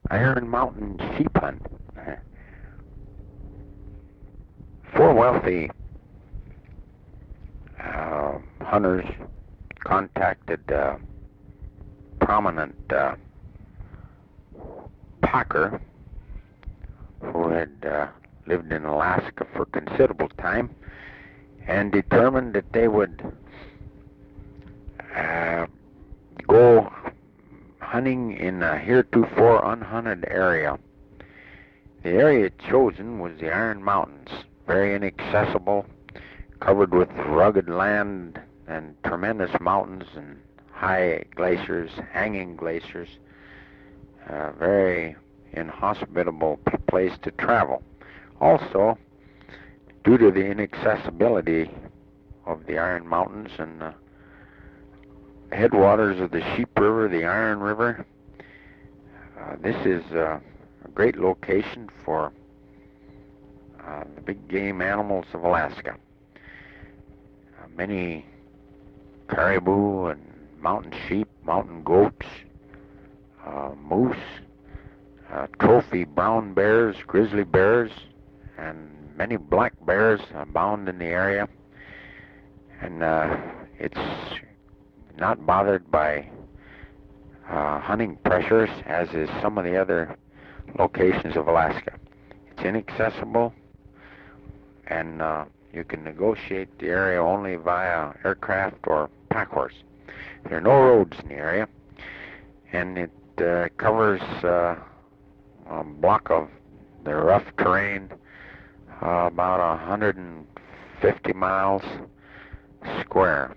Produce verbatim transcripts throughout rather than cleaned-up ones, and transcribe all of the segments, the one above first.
Iron Mountain sheep hunt. Uh, Four wealthy uh, hunters contacted uh, prominent uh, packer who had uh, lived in Alaska for considerable time and determined that they would uh, go hunting in a heretofore unhunted area. The area chosen was the Iron Mountains, very inaccessible, covered with rugged land and tremendous mountains and high glaciers, hanging glaciers, a very inhospitable place to travel. Also, due to the inaccessibility of the Iron Mountains and the headwaters of the Sheep River, the Iron River, uh, this is uh, a great location for uh, the big game animals of Alaska. Uh, many caribou and mountain sheep, mountain goats, uh, moose, uh, trophy brown bears, grizzly bears, and many black bears abound in the area. And uh, it's not bothered by uh, hunting pressures, as is some of the other locations of Alaska. It's inaccessible, and uh, you can negotiate the area only via aircraft or pack horse. There are no roads in the area, and it uh, covers uh, a block of the rough terrain, uh, about one hundred fifty miles square.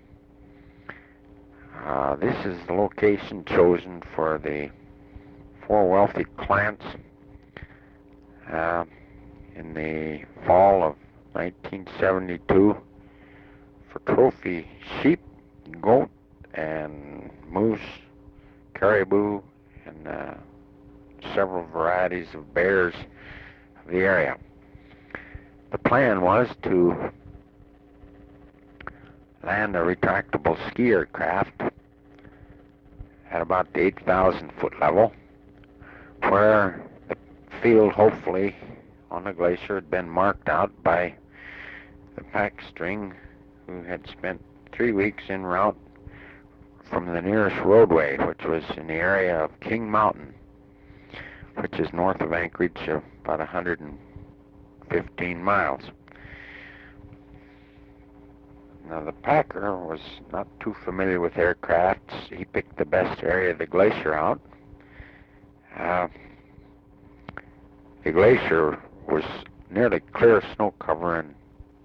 Uh, this is the location chosen for the four wealthy clans uh, in the fall of nineteen seventy-two for trophy sheep, goat, and moose, caribou, and uh, several varieties of bears of the area. The plan was to land a retractable ski aircraft at about the eight thousand foot level, where the field, hopefully, on the glacier had been marked out by the pack string, who had spent three weeks en route from the nearest roadway, which was in the area of King Mountain, which is north of Anchorage, about one hundred fifteen miles. Now, the packer was not too familiar with aircrafts. He picked the best area of the glacier out. Uh, the glacier was nearly clear snow cover and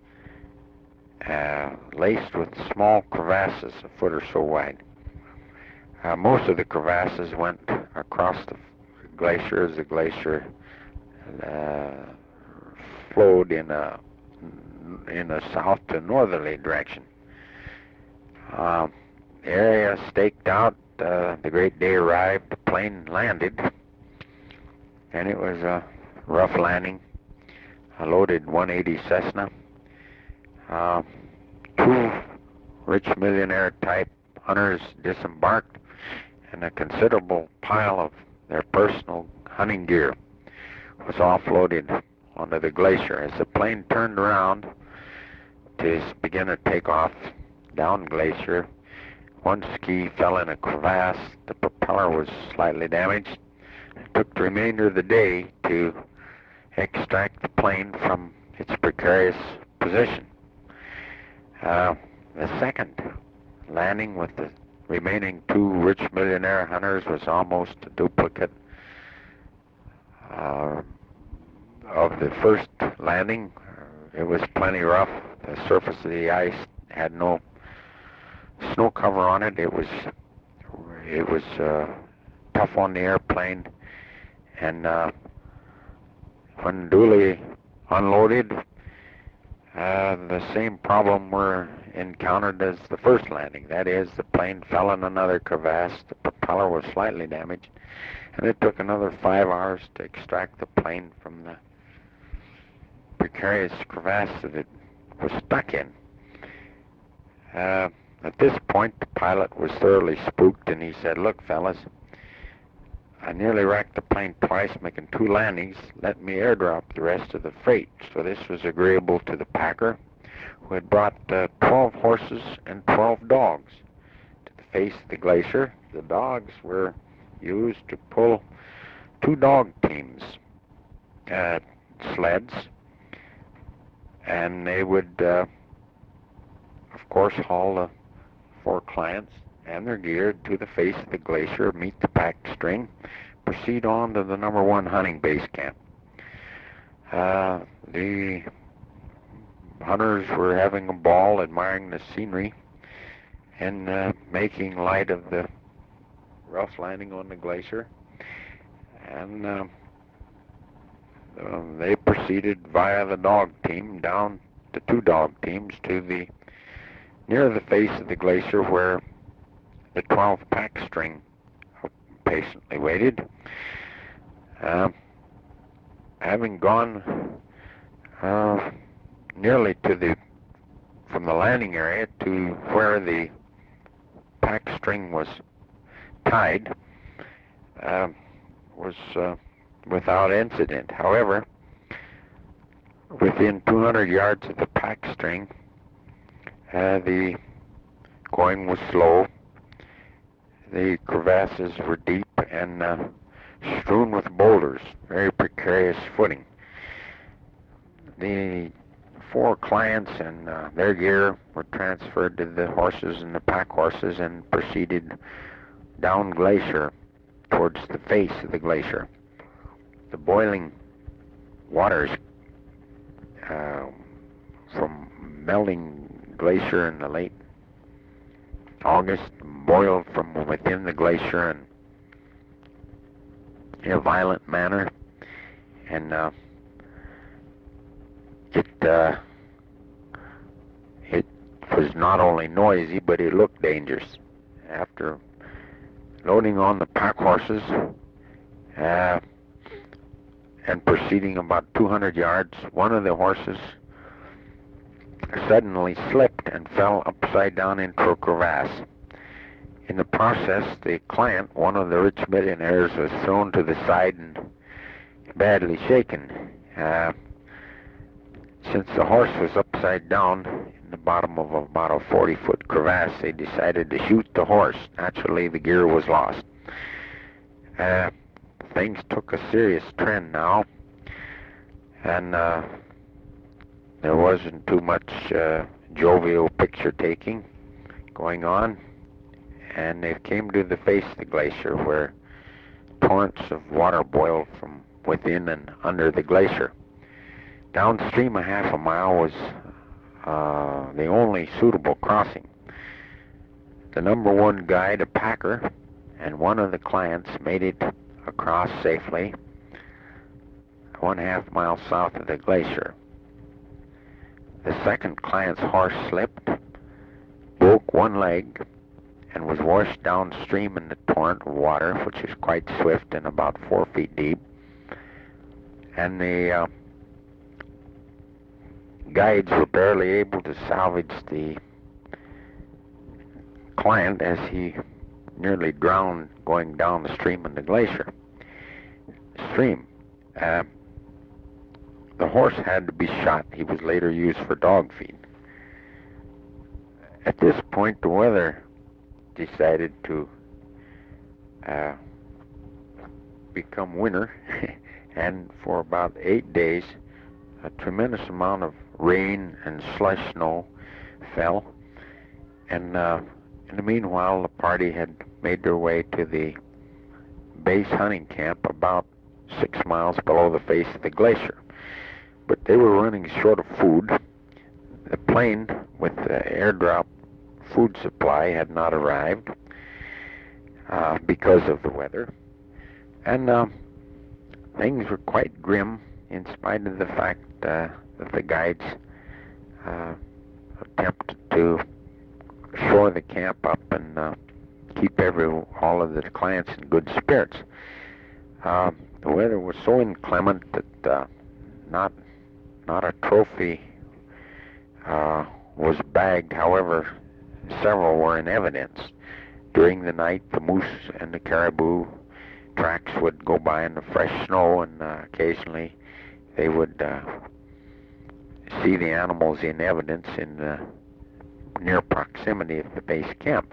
uh, laced with small crevasses a foot or so wide. Uh, most of the crevasses went across the glacier as the glacier uh, flowed in a in a south to northerly direction. Uh, the area staked out, uh, the great day arrived, the plane landed, and it was a rough landing. A loaded one eighty Cessna. Uh, two rich millionaire type hunters disembarked, and a considerable pile of their personal hunting gear was offloaded onto the glacier. As the plane turned around to begin a takeoff down glacier, one ski fell in a crevasse. The propeller was slightly damaged. It took the remainder of the day to extract the plane from its precarious position. Uh, the second landing with the remaining two rich millionaire hunters was almost a duplicate uh, of the first landing. It was plenty rough. The surface of the ice had no snow cover on it. It was it was uh, tough on the airplane, and uh, when duly unloaded, uh, the same problem were encountered as the first landing. That is, the plane fell in another crevasse. The propeller was slightly damaged, and it took another five hours to extract the plane from the precarious crevasse that it was stuck in. Uh, at this point, the pilot was thoroughly spooked, and he said, "Look, fellas, I nearly wrecked the plane twice, making two landings, letting me airdrop the rest of the freight. So this was agreeable to the packer, who had brought uh, twelve horses and twelve dogs to the face of the glacier. The dogs were used to pull two dog teams, uh, sleds, and they would, uh, of course, haul the four clients and their gear to the face of the glacier, meet the pack string, proceed on to the number one hunting base camp. Uh, the hunters were having a ball, admiring the scenery, and uh, making light of the rough landing on the glacier. And uh, uh, they proceeded via the dog team down the two dog teams to the near the face of the glacier, where the twelve pack string patiently waited. Uh, having gone uh, nearly to the from the landing area to where the pack string was tied, uh, was uh, without incident. However, within two hundred yards of the pack string, uh, the going was slow. The crevasses were deep and uh, strewn with boulders, very precarious footing. The four clients and uh, their gear were transferred to the horses and the pack horses and proceeded down glacier towards the face of the glacier. The boiling waters uh, from melting glacier in the late August boiled from within the glacier in, in a violent manner, and uh, it uh, it was not only noisy, but it looked dangerous. After loading on the pack horses uh, and proceeding about two hundred yards, one of the horses suddenly slipped and fell upside down into a crevasse. In the process, the client, one of the rich millionaires, was thrown to the side and badly shaken. Uh, since the horse was upside down in the bottom of about a forty-foot crevasse, they decided to shoot the horse. Naturally, the gear was lost. Uh, things took a serious trend now, and uh, there wasn't too much uh, jovial picture-taking going on, and they came to the face of the glacier, where torrents of water boiled from within and under the glacier. Downstream a half a mile was uh, the only suitable crossing. The number one guide, a packer, and one of the clients made it across safely one half mile south of the glacier. The second client's horse slipped, broke one leg, and was washed downstream in the torrent of water, which is quite swift and about four feet deep. And the uh, guides were barely able to salvage the client as he nearly drowned going down the stream in the glacier. Stream. Uh, the horse had to be shot. He was later used for dog feed. At this point, the weather decided to uh, become winter, and for about eight days, a tremendous amount of rain and slush snow fell. And uh, in the meanwhile, the party had made their way to the base hunting camp about six miles below the face of the glacier. But they were running short of food. The plane with the airdrop food supply had not arrived uh, because of the weather. And uh, things were quite grim, in spite of the fact uh, that the guides uh, attempted to shore the camp up and uh, keep every all of the clients in good spirits. Uh, the weather was so inclement that uh, not not a trophy uh, was bagged. However, several were in evidence. During the night, the moose and the caribou tracks would go by in the fresh snow, and uh, occasionally they would uh, see the animals in evidence in the near proximity of the base camp.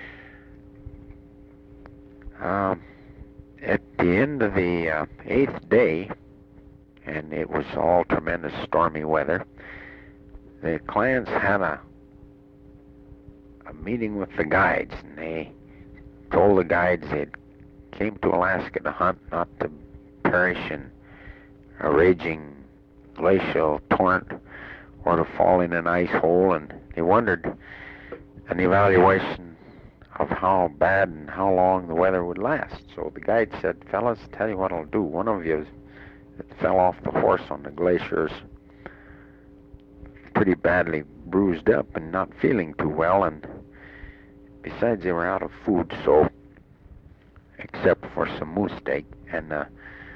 Um, at the end of the uh, eighth day, and it was all tremendous stormy weather, the clans had a, a meeting with the guides, and they told the guides they'd came to Alaska to hunt, not to perish in a raging glacial torrent or to fall in an ice hole, and they wondered an evaluation of how bad and how long the weather would last. So the guide said, "Fellas, tell you what I'll do. One of you that fell off the horse on the glaciers pretty badly bruised up and not feeling too well, and besides they were out of food, so except for some moose steak, and uh,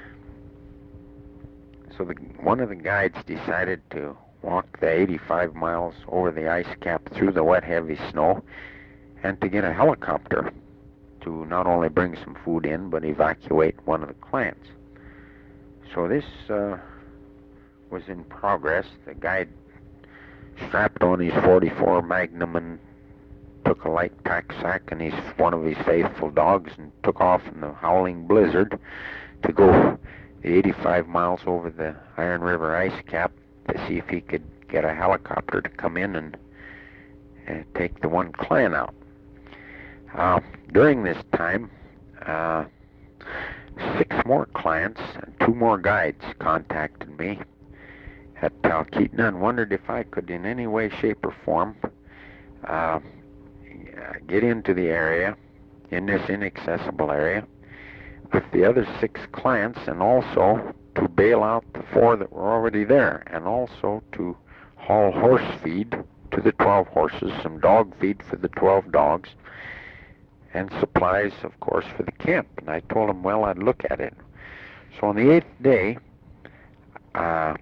so the, one of the guides decided to walk the eighty-five miles over the ice cap through the wet, heavy snow, and to get a helicopter to not only bring some food in, but evacuate one of the clans. So this uh, was in progress. The guide strapped on his forty-four Magnum and took a light pack sack and his one of his faithful dogs and took off in the howling blizzard to go the eighty-five miles over the Iron River ice cap to see if he could get a helicopter to come in and, and take the one clan out. Uh, during this time, uh, six more clans and two more guides contacted me at Talkeetna and wondered if I could in any way, shape, or form uh, get into the area, in this inaccessible area, with the other six clans, and also to bail out the four that were already there, and also to haul horse feed to the twelve horses, some dog feed for the twelve dogs, and supplies, of course, for the camp. And I told him, well, I'd look at it. So on the eighth day, uh,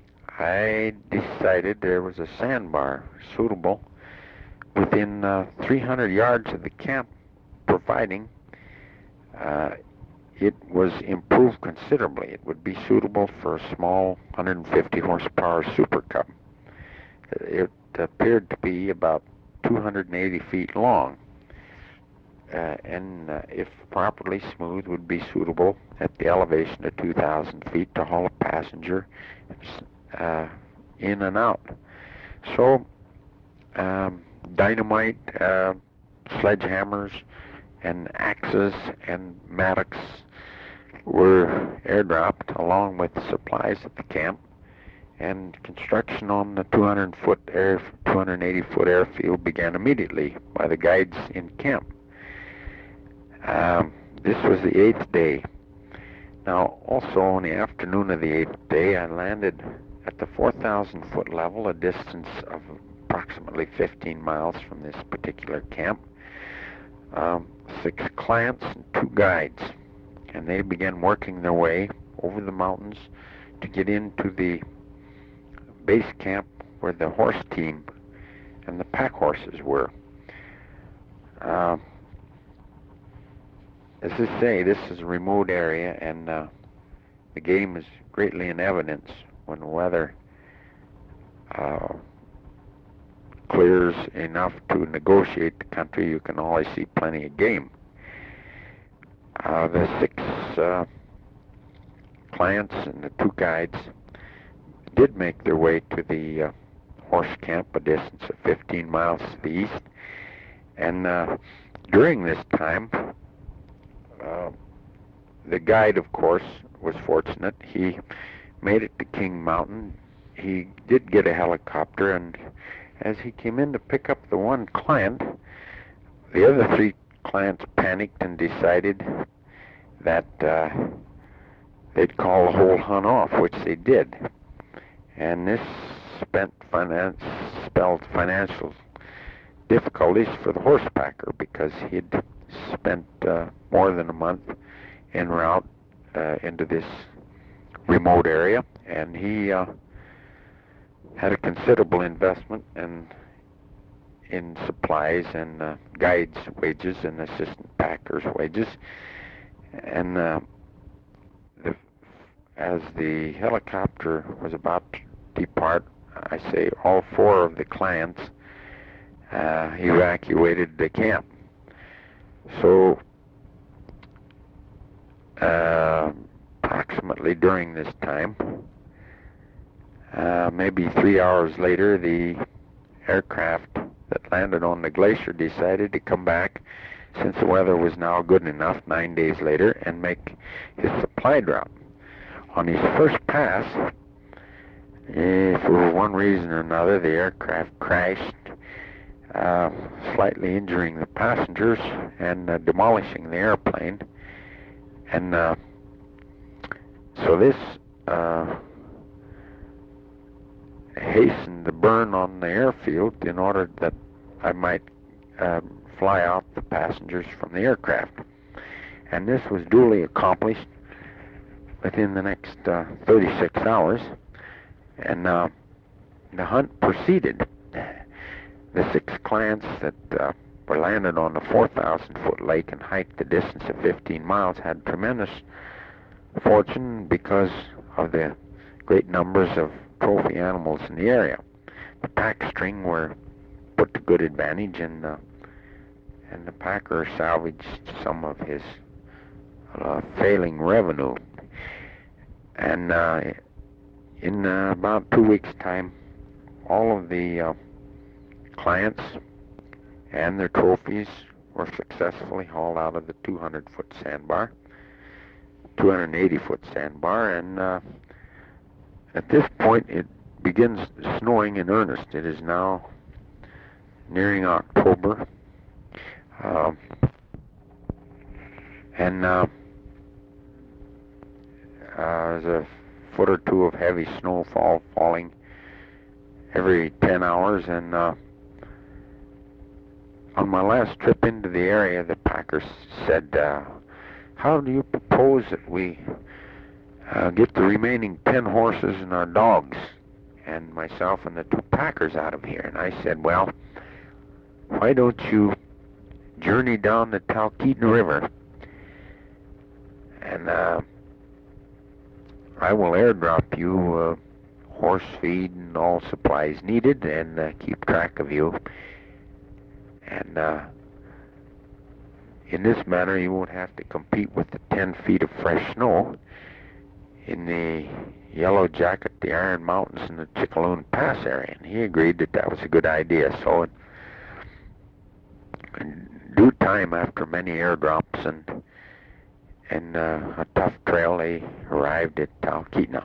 I decided there was a sandbar suitable within uh, three hundred yards of the camp, providing uh, it was improved considerably. It would be suitable for a small one hundred fifty horsepower Super Cub. It appeared to be about two hundred eighty feet long, uh, and uh, if properly smooth, would be suitable at the elevation of two thousand feet to haul a passenger uh, in and out. So um, dynamite, uh, sledgehammers, and axes and mattocks were airdropped along with supplies at the camp, and construction on the two hundred foot air, two hundred eighty foot airfield began immediately by the guides in camp. Um, this was the eighth day. Now, also on the afternoon of the eighth day, I landed at the four thousand foot level, a distance of approximately fifteen miles from this particular camp. Um, six clans and two guides, and they began working their way over the mountains to get into the base camp where the horse team and the pack horses were. Uh, as I say, this is a remote area, and uh, the game is greatly in evidence when the weather uh, clears enough to negotiate the country. You can always see plenty of game. Uh, the six uh, clans and the two guides did make their way to the uh, horse camp, a distance of fifteen miles to the east, and uh, during this time uh, the guide, of course, was fortunate. He made it to King Mountain. He did get a helicopter, and as he came in to pick up the one clan, the other three clans panicked and decided that uh, they'd call the whole hunt off, which they did. And this spent finance, spelled financial difficulties for the horsepacker, because he'd spent uh, more than a month en route uh, into this remote area, and he uh, had a considerable investment in in supplies and uh, guides' wages and assistant packers' wages, And uh, the, as the helicopter was about to depart, I say all four of the clients uh, evacuated the camp. So uh, approximately during this time, uh, maybe three hours later, the aircraft that landed on the glacier decided to come back, since the weather was now good enough, nine days later, and make his supply drop. On his first pass, eh, for one reason or another, the aircraft crashed, uh, slightly injuring the passengers and uh, demolishing the airplane. And uh, so this uh, hastened the burn on the airfield in order that I might uh, fly out the passengers from the aircraft. And this was duly accomplished within the next uh, thirty-six hours, and uh, the hunt proceeded. The six clients that uh, were landed on the four thousand foot lake and hiked the distance of fifteen miles had tremendous fortune because of the great numbers of trophy animals in the area. The pack string were put to good advantage, and uh, and the packer salvaged some of his uh, failing revenue. And uh, in uh, about two weeks' time, all of the uh, clients and their trophies were successfully hauled out of the two hundred foot sandbar, two hundred eighty foot sandbar, and uh, at this point it begins snowing in earnest. It is now nearing October, uh, and uh, uh, there's a foot or two of heavy snowfall falling every ten hours, and uh, on my last trip into the area, the packer said, uh, how do you propose that we uh, get the remaining ten horses and our dogs and myself and the two packers out of here? And I said, well, why don't you journey down the Talkeetna River, and uh, I will airdrop you uh, horse feed and all supplies needed, and uh, keep track of you. And uh, in this manner, you won't have to compete with the ten feet of fresh snow in the Yellow Jacket, the Iron Mountains, and the Chickaloon Pass area. And he agreed that that was a good idea. So in due time, after many airdrops and and uh, a tough trail, they arrived at Talkeetna.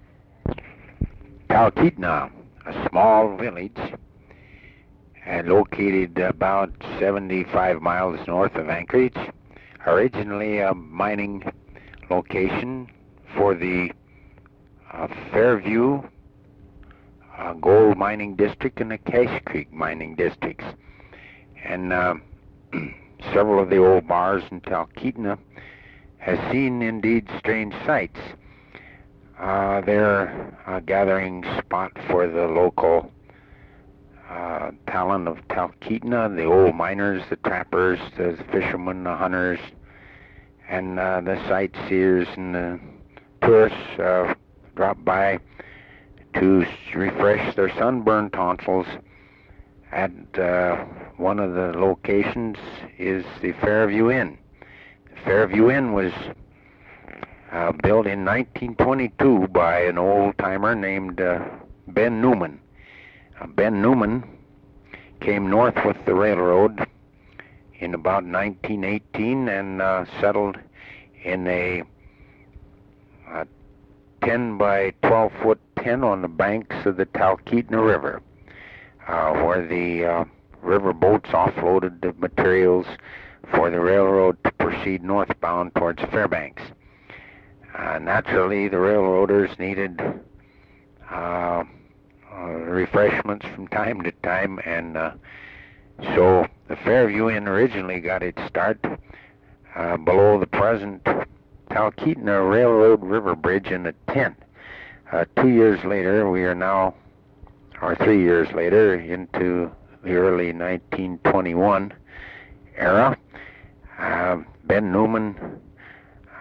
Talkeetna, a small village and located about seventy-five miles north of Anchorage, originally a mining location for the uh, Fairview uh, Gold Mining District and the Cache Creek Mining Districts. And uh, several of the old bars in Talkeetna has seen indeed strange sights. Uh, they're a gathering spot for the local uh, talent of Talkeetna, the old miners, the trappers, the fishermen, the hunters, and uh, the sightseers and the tourists uh, drop by to refresh their sunburned tonsils. At uh, one of the locations is the Fairview Inn. The Fairview Inn was uh, built in nineteen twenty-two by an old-timer named uh, Ben Newman. Uh, Ben Newman came north with the railroad in about nineteen eighteen and uh, settled in a uh, ten by twelve foot tent on the banks of the Talkeetna River, uh, where the uh, river boats offloaded the materials for the railroad to proceed northbound towards Fairbanks. Uh, naturally, the railroaders needed uh, uh, refreshments from time to time, and uh, so the Fairview Inn originally got its start uh, below the present Talkeetna Railroad River Bridge in a tent. Uh, two years later, we are now, or three years later, into the early nineteen twenty-one era. Uh, Ben Newman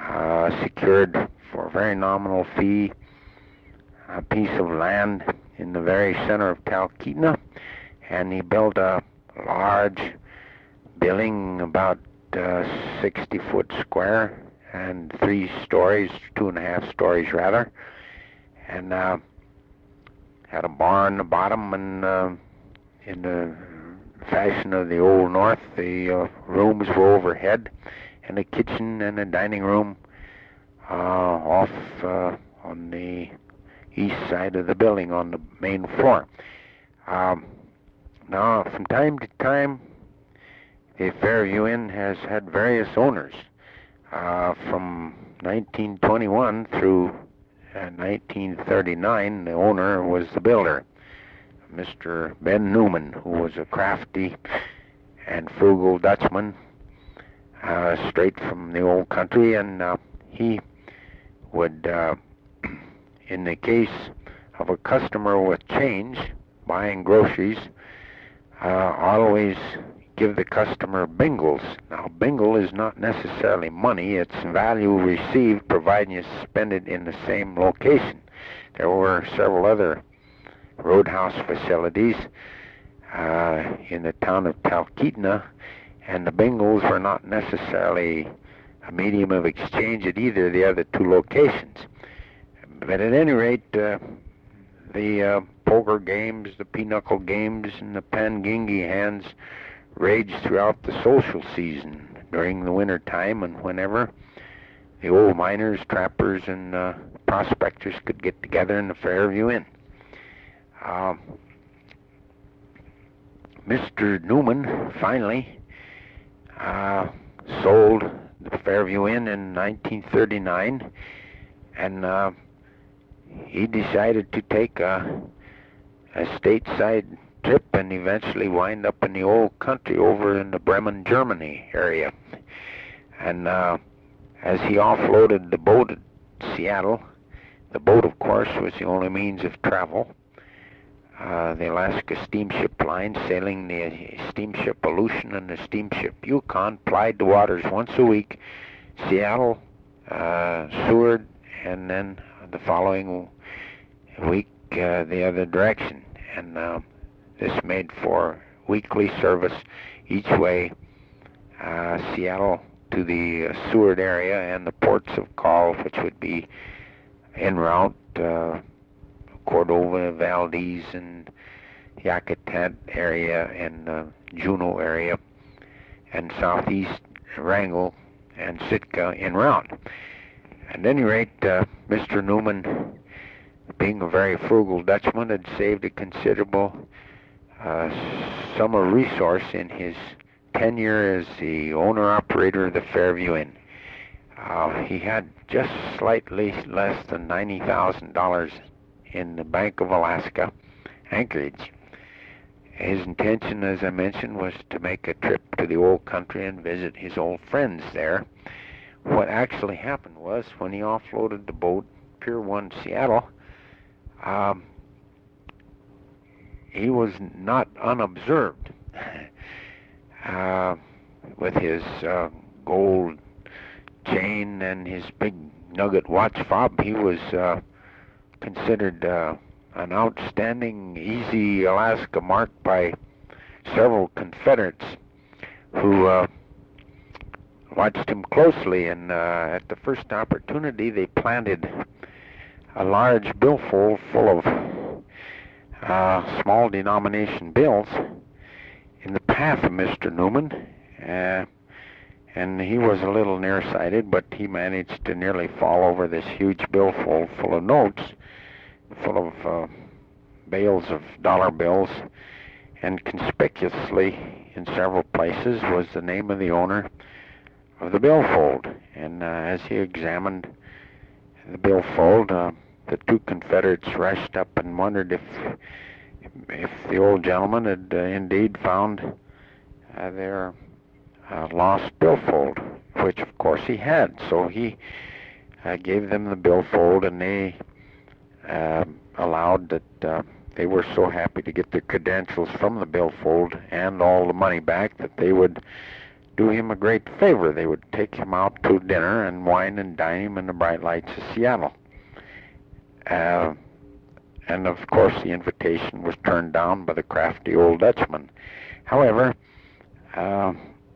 uh, secured for a very nominal fee a piece of land in the very center of Talkeetna, and he built a large building about uh, sixty foot square and three stories, two and a half stories rather, and uh, had a bar in the bottom, and uh, in the fashion of the Old North, the uh, rooms were overhead, and a kitchen and a dining room uh, off uh, on the east side of the building on the main floor. Um, now, from time to time, the Fairview Inn has had various owners. Uh, from nineteen twenty-one through uh, nineteen thirty-nine, the owner was the builder, Mister Ben Newman, who was a crafty and frugal Dutchman, uh, straight from the old country, and uh, he would, uh, in the case of a customer with change, buying groceries, uh, always give the customer bingles. Now, bingle is not necessarily money, it's value received providing you spend it in the same location. There were several other roadhouse facilities uh, in the town of Talkeetna, and the bingles were not necessarily a medium of exchange at either of the other two locations. But at any rate, uh, the uh, poker games, the pinochle games, and the pangingi hands raged throughout the social season during the winter time, and whenever the old miners, trappers, and uh, prospectors could get together in the Fairview Inn. Uh, Mister Newman finally uh, sold the Fairview Inn in nineteen thirty-nine, and uh, he decided to take a, a stateside trip and eventually wind up in the old country over in the Bremen, Germany area. And uh, as he offloaded the boat at Seattle, the boat, of course, was the only means of travel. Uh, the Alaska Steamship Line, sailing the steamship Aleutian and the steamship Yukon, plied the waters once a week, Seattle, uh, Seward, and then the following week uh, the other direction. And uh, this made for weekly service each way, uh, Seattle to the uh, Seward area and the ports of call, which would be en route, uh, Cordova, Valdez, and Yakutat area, and uh, Juneau area, and southeast Wrangell and Sitka en route. At any rate, uh, Mister Newman, being a very frugal Dutchman, had saved a considerable uh, sum of resource in his tenure as the owner-operator of the Fairview Inn. Uh, he had just slightly less than ninety thousand dollars in the Bank of Alaska, Anchorage. His intention, as I mentioned, was to make a trip to the old country and visit his old friends there. What actually happened was, when he offloaded the boat, Pier one Seattle, um, he was not unobserved. uh, with his uh, gold chain and his big nugget watch fob, he was uh, considered uh, an outstanding Easy Alaska mark by several Confederates who uh, watched him closely, and uh, at the first opportunity they planted a large billfold full of uh, small denomination bills in the path of Mister Newman, uh, and he was a little nearsighted, but he managed to nearly fall over this huge billfold full of notes, full of uh, bales of dollar bills, and conspicuously in several places was the name of the owner of the billfold. And uh, as he examined the billfold, uh, the two Confederates rushed up and wondered if if the old gentleman had uh, indeed found uh, their uh, lost billfold, which of course he had. So he uh, gave them the billfold, and they uh, allowed that uh, they were so happy to get their credentials from the billfold and all the money back that they would do him a great favor. They would take him out to dinner and wine and dine him in the bright lights of Seattle. Uh, and of course the invitation was turned down by the crafty old Dutchman. However, uh,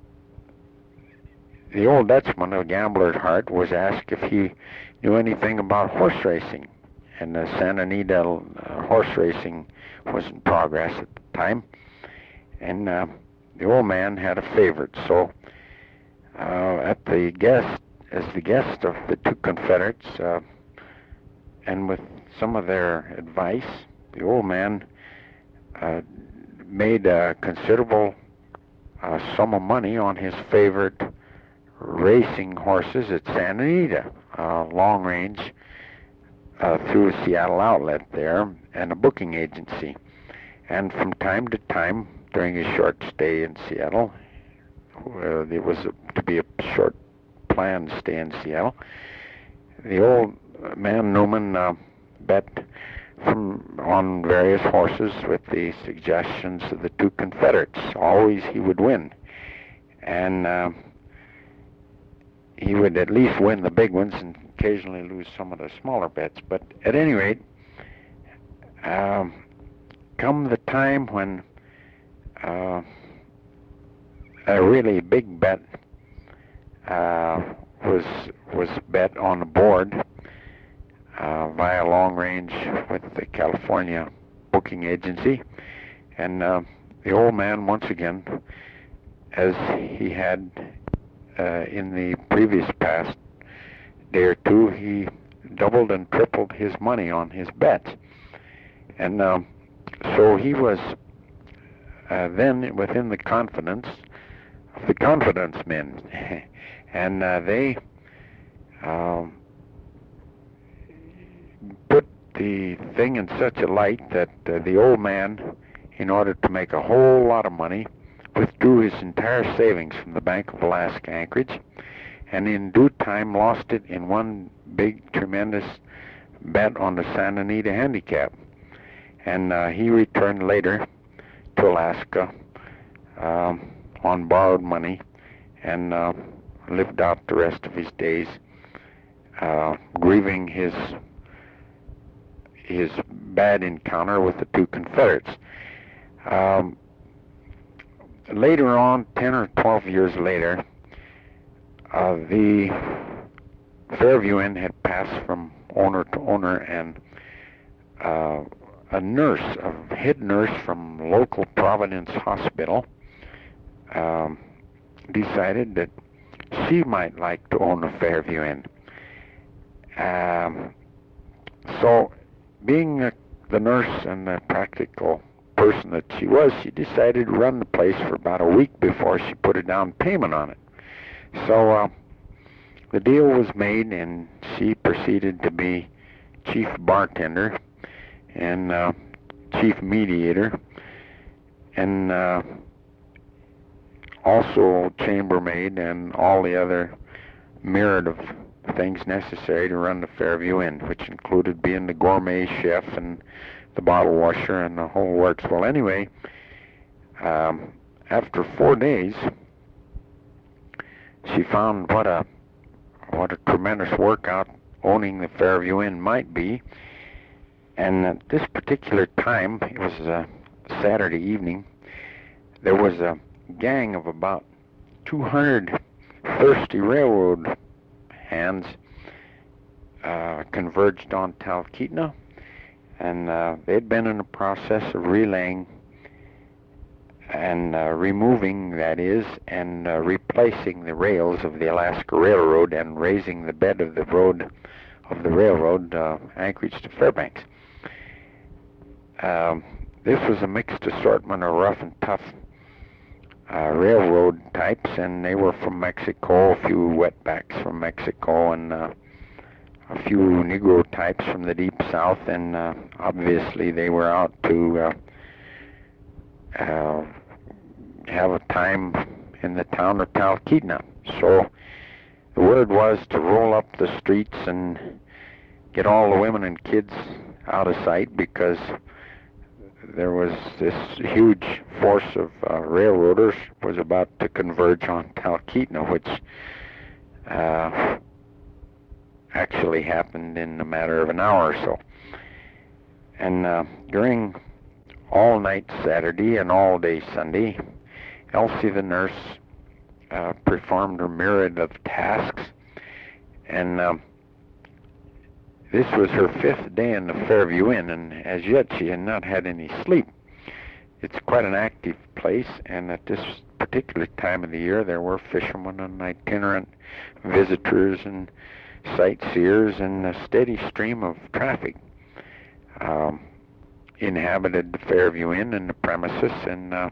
the old Dutchman, a gambler at heart, was asked if he knew anything about horse racing. And the Santa Anita uh, horse racing was in progress at the time. And uh, the old man had a favorite. So uh, at the guest, as the guest of the two Confederates, uh, and with some of their advice, the old man uh, made a considerable uh, sum of money on his favorite racing horses at Santa Anita, uh, long range, uh, through a Seattle outlet there and a booking agency. And from time to time, during his short stay in Seattle, uh, it was a, to be a short planned stay in Seattle, the old man Newman uh, bet from on various horses with the suggestions of the two Confederates. Always he would win, and uh, he would at least win the big ones and occasionally lose some of the smaller bets. But at any rate, um, come the time when uh, a really big bet uh, was was bet on the board uh, via long range with the California booking agency, and uh, the old man once again, as he had uh, in the previous past day or two, he doubled and tripled his money on his bets, and uh, so he was uh, then within the confidence of the confidence men, and uh, they um, put the thing in such a light that uh, the old man, in order to make a whole lot of money, withdrew his entire savings from the Bank of Alaska Anchorage, and in due time lost it in one big, tremendous bet on the Santa Anita Handicap. And uh, he returned later to Alaska um, on borrowed money, and uh, lived out the rest of his days uh, grieving his his bad encounter with the two Confederates. Um, later on, ten or twelve years later, uh, the Fairview Inn had passed from owner to owner, and uh, a nurse, a head nurse from local Providence Hospital, um, decided that she might like to own a Fairview Inn. Um, so, being uh, the nurse and the practical person that she was, she decided to run the place for about a week before she put a down payment on it. So uh, the deal was made, and she proceeded to be chief bartender and uh, chief mediator, and uh, also chambermaid and all the other myriad of things necessary to run the Fairview Inn, which included being the gourmet chef and the bottle washer and the whole works. Well, anyway, um, after four days, she found what a what a tremendous workout owning the Fairview Inn might be. And at this particular time, it was a Saturday evening, there was a gang of about two hundred thirsty railroad hands uh, converged on Talkeetna, and uh, they'd been in the process of relaying and uh, removing, that is, and uh, replacing the rails of the Alaska Railroad and raising the bed of the road of the railroad, uh, Anchorage to Fairbanks. Um, this was a mixed assortment of rough and tough uh, railroad types, and they were from Mexico, a few wetbacks from Mexico, and uh, a few Negro types from the deep south, and uh, obviously they were out to uh, uh, have a time in the town of Talkeetna. So the word was to roll up the streets and get all the women and kids out of sight, because there was this huge force of uh, railroaders was about to converge on Talkeetna, which uh, actually happened in a matter of an hour or so. And uh, during all night Saturday and all day Sunday, Elsie the nurse uh, performed her myriad of tasks, and uh, this was her fifth day in the Fairview Inn, and as yet she had not had any sleep. It's quite an active place, and at this particular time of the year there were fishermen and itinerant visitors and sightseers, and a steady stream of traffic um, inhabited the Fairview Inn and the premises, and, uh,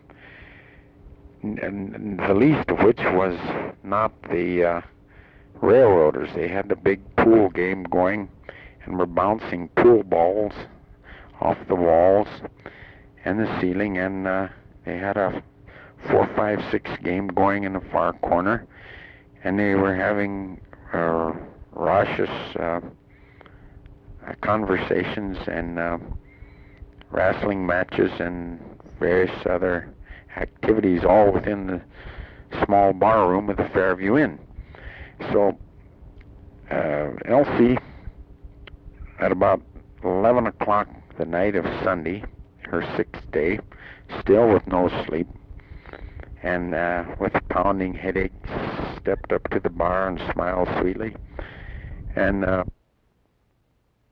and the least of which was not the uh, railroaders. They had the big pool game going and were bouncing pool balls off the walls and the ceiling, and uh, they had a four, five, six game going in the far corner, and they were having uh, raucous uh, conversations and uh, wrestling matches and various other activities, all within the small bar room of the Fairview Inn. So uh, Elsie, at about eleven o'clock the night of Sunday, her sixth day, still with no sleep, and uh, with a pounding headache, stepped up to the bar and smiled sweetly, and uh,